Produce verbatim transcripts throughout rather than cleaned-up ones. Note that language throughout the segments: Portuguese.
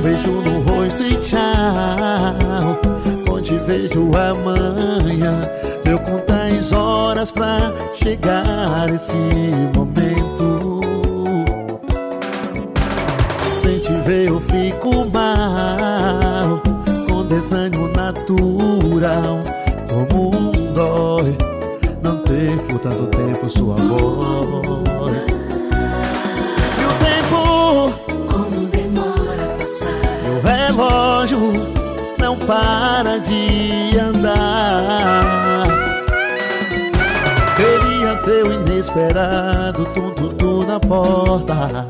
beijo no rosto e tchau. Onde vejo amanhã, eu conto as horas pra chegar esse momento. Sem te ver eu fico mal, com desânimo natural. Como um dói não ter por tanto tempo sua voz. E o tempo, como demora a passar. meu relógio não para de andar. Queria ter o inesperado, tum, tum, tum na porta,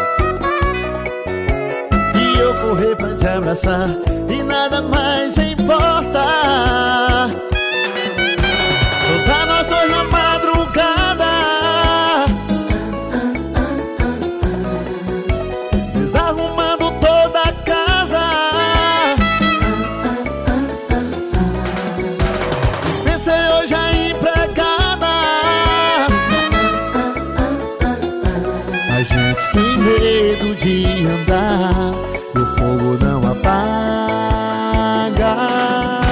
e eu correr pra te abraçar e nada mais importa. Soltar nós dois na madrugada, desarrumando toda a casa. Dispensei hoje a empregada, a gente sem medo de andar, e o fogo não apaga.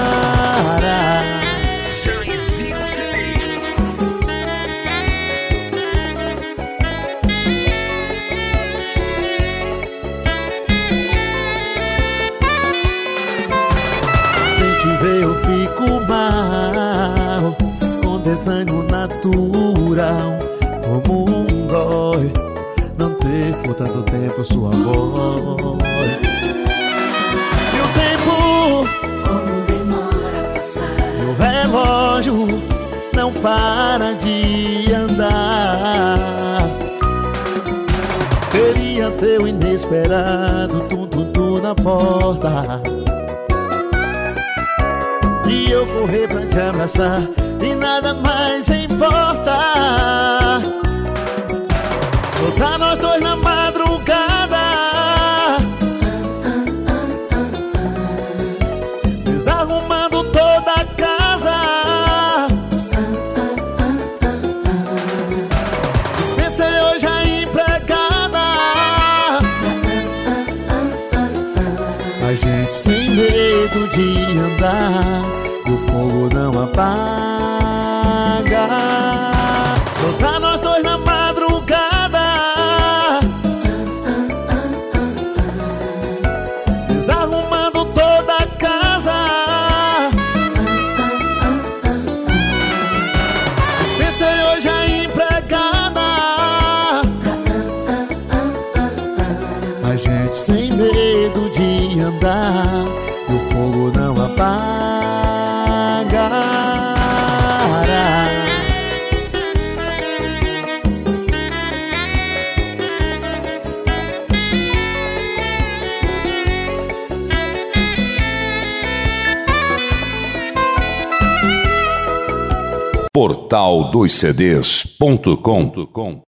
Eu fico mal, com desânimo natural. Como um dói não ter por tanto tempo sua voz. E o tempo, como demora a passar. meu relógio não para de andar. Queria ter o inesperado, tum, tum, tum na porta, e eu correr pra te abraçar e nada mais importa. Soltar nós dois na madrugada, desarrumando toda a casa. Dispensei hoje a empregada, a gente sem medo de andar, o fogo não apaga. Soltar nós dois na madrugada, desarrumando toda a casa. Dispensei hoje a empregada, a gente sem medo de andar, e o fogo não apaga. Portal dos C Ds ponto com